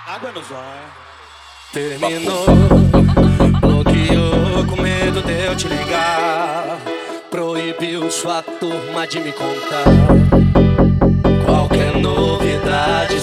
Água no zóio. Terminou, bloqueou com medo de eu te ligar. Proibiu sua turma de me contar qualquer novidade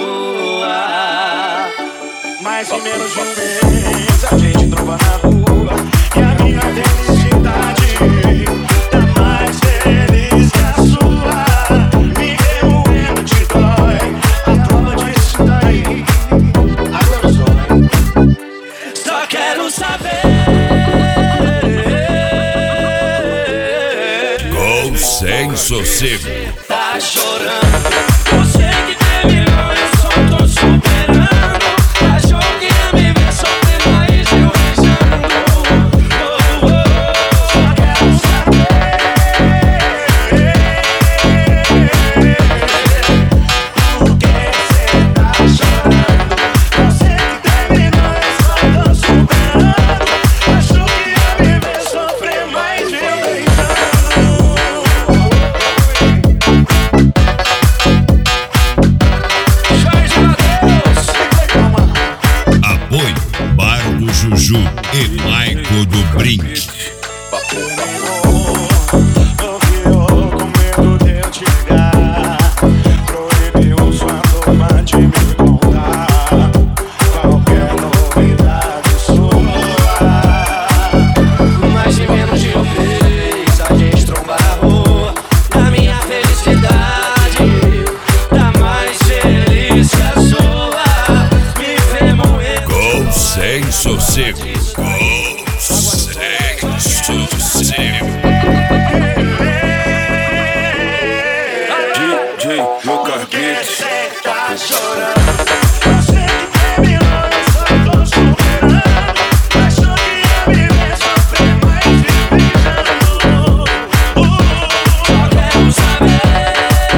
sua. Mais em menos de um mês a gente trova na rua e a minha felicidade tá mais feliz que a sua. Me remoendo te dói, a prova disso tá aí. Água no zóio. Só quero saber Com sem sossego. tá chorando. Você que terminou, eu só tô superando. Achou que ia me ver sofrer, mas eu beijando. Só quero saber por que cê tá chorando. Você que terminou, eu só tô superando. Achou que ia me ver sofrer, mas eu Apoio Bar do Juju e Maico do Brink. Bloqueou com medo de eu te ligar. Proibiu sua turma de me contar qualquer novidade sua. Mais de menos de um mês a gente tromba na rua. A minha felicidade tá mais feliz que a sua. Me vê moer Com sem sossego. Com sem sossego. DJ Lucas Beats. Você tá chorando. Você que terminou, eu só tô superando. Achou que ia me ver sofrer, mas me beijando. Só quero saber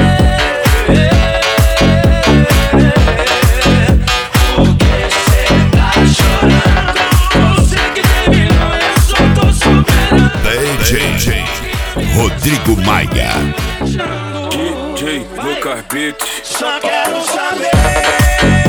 por que cê tá chorando. Você que terminou, eu só tô superando. DJ Rodrigo Maia. DJ Lucas Beats. Só quero saber